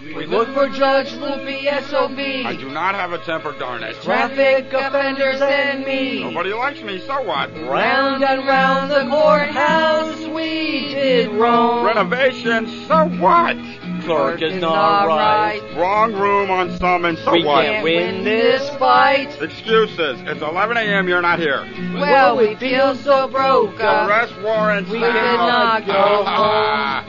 We look for Judge Loopy S.O.B. I do not have a temper, darn it. Traffic offenders and me. Nobody likes me, so what? Round and round the courthouse we did roam. Renovation, so what? Clerk is not right. Wrong room on summons, so We what? can't win this fight. Excuses. It's 11 a.m., you're not here. Well, we feel so broke up. Arrest warrants. We cannot go home.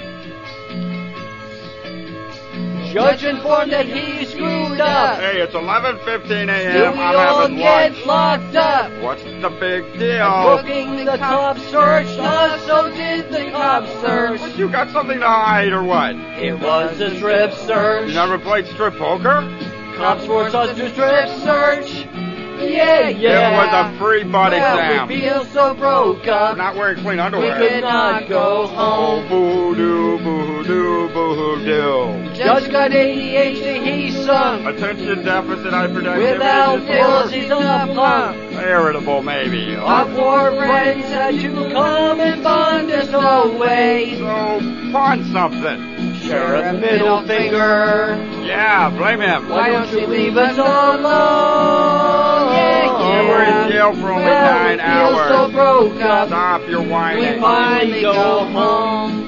Judge informed that he screwed up. Hey, it's 11:15 Do a.m. we I'm all having get lunch. locked up? What's the big deal? Looking, the cops searched us, so did the cops search. What, you got something to hide or what? It was a strip search. You never played strip poker? Cops forced us to strip search. Yeah. It was a free butt exam. We feel so broke We're up. not wearing clean We underwear. cannot go home. Boo-hoo-doo, boo-hoo-doo, boo-hoo-doo. Judge got ADHD, he sung. Attention deficit hyperactivity. Without pills, he's a punk. Irritable, maybe. Our poor friends had to come and bond us away. So, pawn something. Sheriff Middle Finger, Yeah, blame him. why don't you leave us alone? You were in jail for only 9 we feel so hours. broke up. Stop your We whining. finally go home.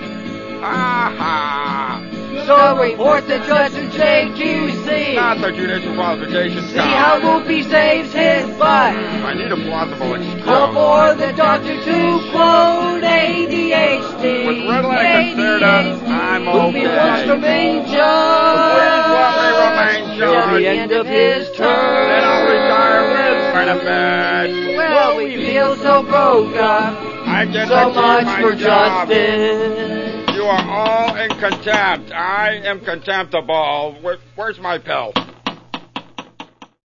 Ha So report the judge to JQC. Not the judicial qualifications. See how Loopy saves his butt. I need a plausible excuse. Call for the doctor to quote ADHD. With Ritalin and Concerta, I'm Loopy wants to okay. remain Please let me remain judge till the judge. end of his term. Then I'll retire with benefits. Well, we feel so broke up. I get So to keep much my for job. justice. You are all in contempt. I am contemptible. Where's my pill?